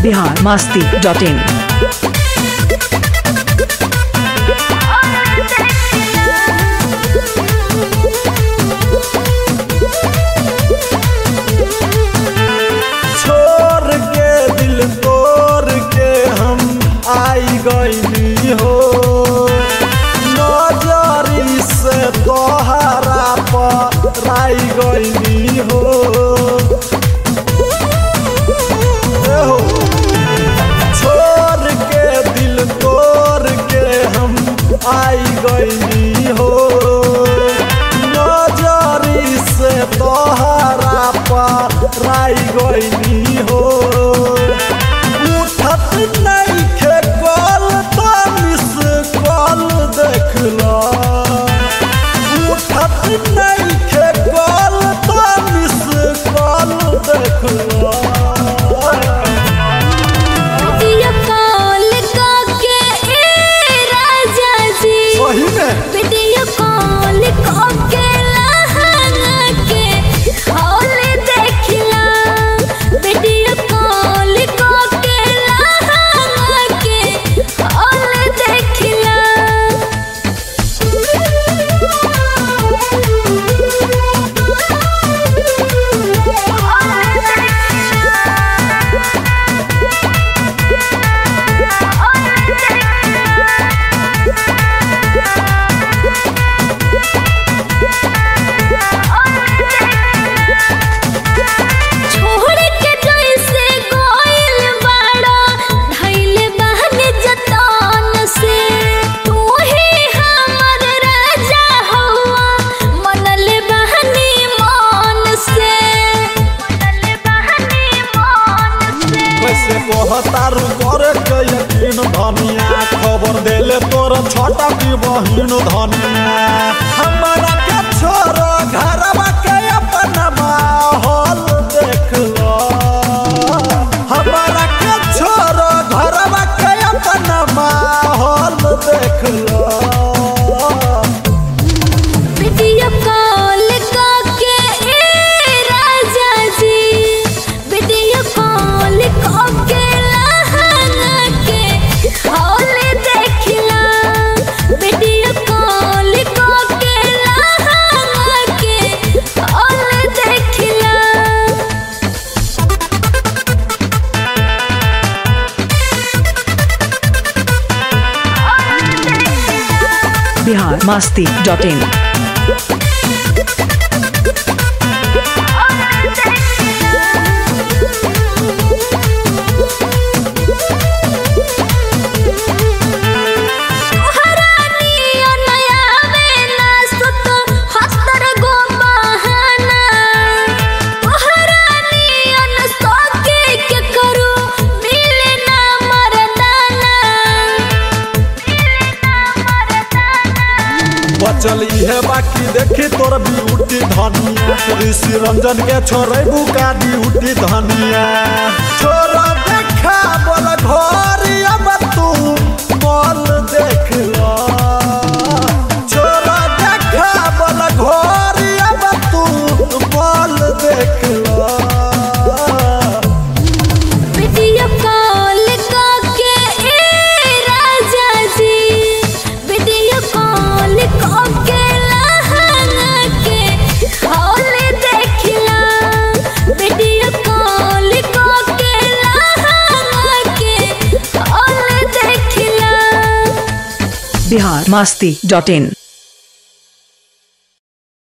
biharmasti.in। छोड़ के दिल तोड़ के हम आई गईली हो, नजरी से तोहरा पर आई गईली हो। छोड़ के दिल तोड़ के हम आई गईली हो, नजरी से तोहरा पर आई गईली हो। उठत नहीं खे कॉल तो मिस कॉल देखला, उठत नहीं खे कॉल तो मिस कॉल देखला। कहतारू करे के यकीन धनिया, खबर देले तोर छोटा की बहिन धनिया। हमारा के छोरो घरवा के अपना माहौल देखला, हमारा के छोरो घरवा के अपना माहौल देखला। biharmasti.in। बचल इहे बाकी देखी तोर ब्यूटी धनिया, ऋषि रंजन के छोड़े बुका ड्यूटी धनिया। छोरा देखा बोल घर अब तू बोल देखला, छोरा देखा बोल घर अब तू बोल देखला। biharmasti.in।